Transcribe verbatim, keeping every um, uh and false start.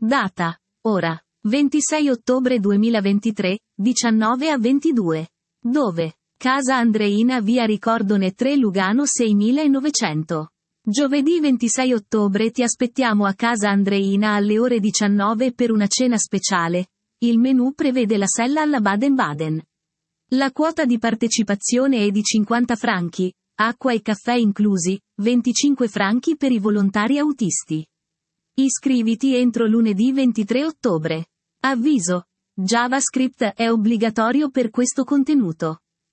Data, ora, ventisei ottobre duemilaventitré, diciannove a ventidue. Dove? Casa Andreina, via Ricordone tre, Lugano seimilanovecento. Giovedì ventisei ottobre ti aspettiamo a Casa Andreina alle ore diciannove per una cena speciale. Il menù prevede la sella alla Baden-Baden. La quota di partecipazione è di cinquanta franchi, acqua e caffè inclusi, venticinque franchi per i volontari autisti. Iscriviti entro lunedì ventitré ottobre. Avviso: JavaScript è obbligatorio per questo contenuto.